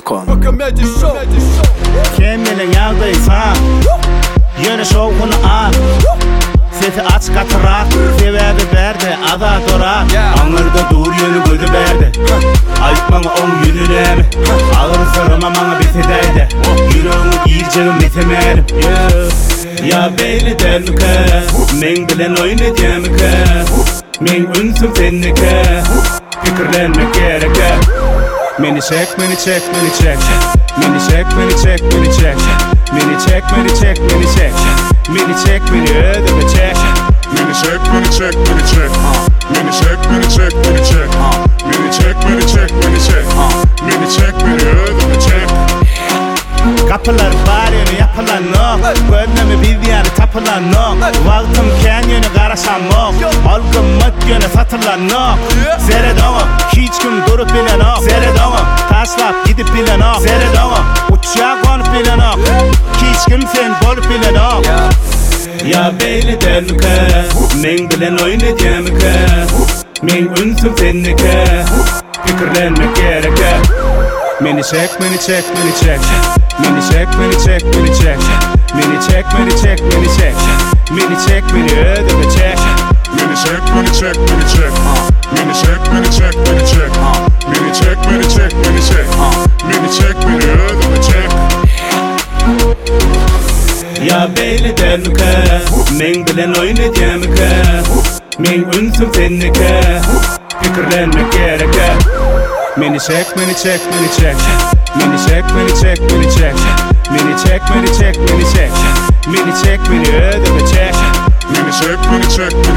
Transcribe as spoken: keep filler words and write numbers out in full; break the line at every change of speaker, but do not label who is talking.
com.
Kendine yağdıysan yöne şovunu al. Sesi aç katırak, sebebi berdi, ada dorak. Anırda dur yönü gödü berdi. Ayıpmana on yürüremi. Ağır sırıma bana bitideydi. Yüreğimi giyeceğim bitemedim. Ya belli değil mi kız? Men bilen oynayacağım kız. Men ünsüm seni kız. Fikirlenmek gerek. Meni çek, meni çek, meni çek. Meni çek, meni çek, meni çek. Meni çek, meni çek, meni çek. Meni çek, meni ödeme çek.
Meni çek, meni çek, meni çek. Meni çek, meni çek, meni çek. Meni çek, meni çek, meni çek. Meni çek, meni ödeme çek.
Kapılar var yönü yapılan nok. Gönlümü bir yani tapılan nok. Vaktim ken yönü karışan nok. Olgun mıt yönü satılan nok. Seyredonum, hiç gün durup bilen ok. Seyredonum, taşlap gidip bilen ok. Seyredonum, uçağa konup bilen ok. Hiç kim sen bolup bilen ok. Ya belli değil mi kız? Men bilen oynayacağım kız. Men ünsüm seni kız. Fikirlenmek gerek. Meni çek, meni çek, meni çek. Meni çek, meni çek, meni çek. Meni çek, meni çek, meni çek. Meni çek, meni ödeme çek.
Meni çek, meni çek, meni çek. Meni çek, meni çek, meni çek. Meni çek, meni çek, meni çek. Meni çek, meni ödeme çek.
Ya belli değil mi kız? Men bilen oynayacağım kız. Men ünsüm seni kız. Fikirlenmek gerek. Meni çek, meni çek, meni çek. Meni çek, meni çek, meni çek. Meni çek, meni çek, meni çek. Meni çek, meni ödeme çek.
Meni çek, meni çek,